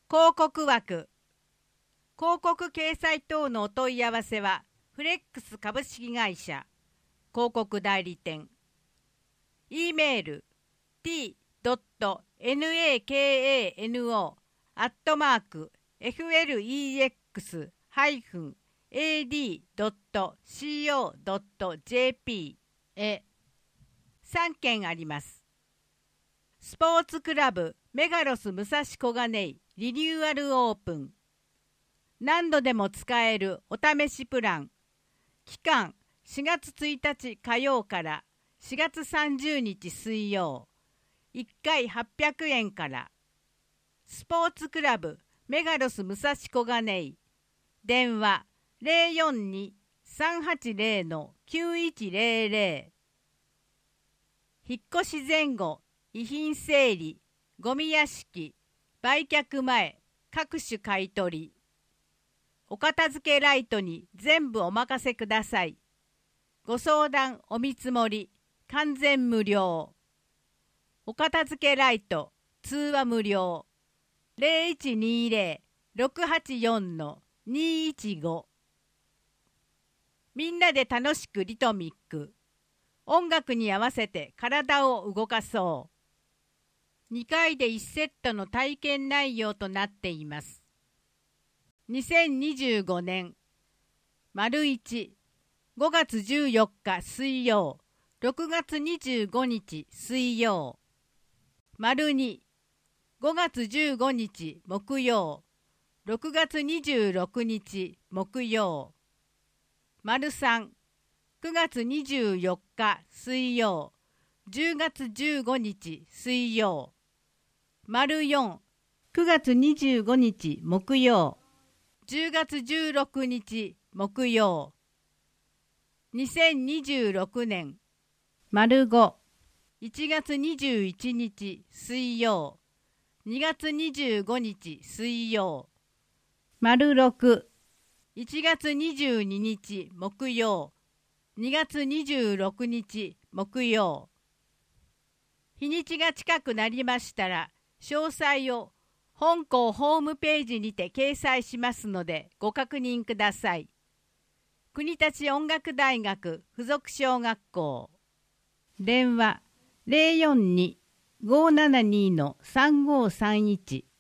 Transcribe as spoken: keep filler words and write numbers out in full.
広告枠。広告掲載等のお問い合わせは、フレックス株式会社広告代理店。E メール ティードットネーカノ アットマーク エフエルイーエックス ハイフン エーディー ドット シーオー ドット ジェーピー へさんけんあります。スポーツクラブメガロス武蔵小金井リニューアルオープン。何度でも使えるお試しプラン。期間しがつついたち火曜からしがつさんじゅうにち水曜。いっかいはっぴゃくえんから。スポーツクラブメガロス武蔵小金井。電話 ゼロよんに さんはちゼロ きゅういちゼロゼロ。引っ越し前後、遺品整理、ゴミ屋敷、売却前、各種買い取り。お片付けライトに全部お任せください。ご相談お見積もり、完全無料。お片付けライト、通話無料。ゼロいちにゼロ ろくはちよん にいちご。みんなで楽しくリトミック。音楽に合わせて体を動かそう。にかいでいちセットの体験内容となっています。にせんにじゅうごねん丸いち、ごがつじゅうよっか水曜、ろくがつにじゅうごにち水曜。丸に、ごがつじゅうごにち木曜、ろくがつにじゅうろくにち木曜。丸さん、くがつにじゅうよっか水曜、じゅうがつじゅうごにち水曜。丸よん、くがつにじゅうごにち木曜、じゅうがつじゅうろくにち木曜。にせんにじゅうろくねん丸ご、いちがつにじゅういちにち水曜、にがつにじゅうごにち水曜。丸ろく、いちがつにじゅうににち木曜、にがつにじゅうろくにち木曜。日にちが近くなりましたら、詳細を本校ホームページにて掲載しますのでご確認ください。国立音楽大学附属小学校。電話 ゼロよんに ごーななに さんごーさんいち